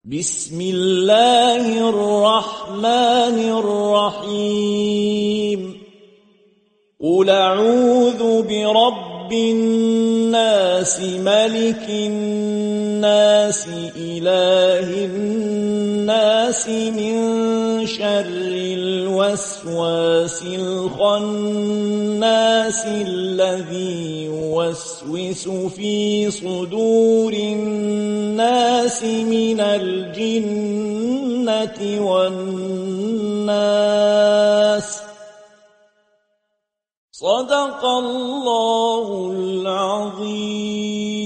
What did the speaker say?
بسم الله الرحمن الرحيم قل أعوذ برب الناس ملك الناس إله الناس من شر الوسواس الخناس الذي يوسوس في صدور الناس من الجنة والناس صدق الله العظيم.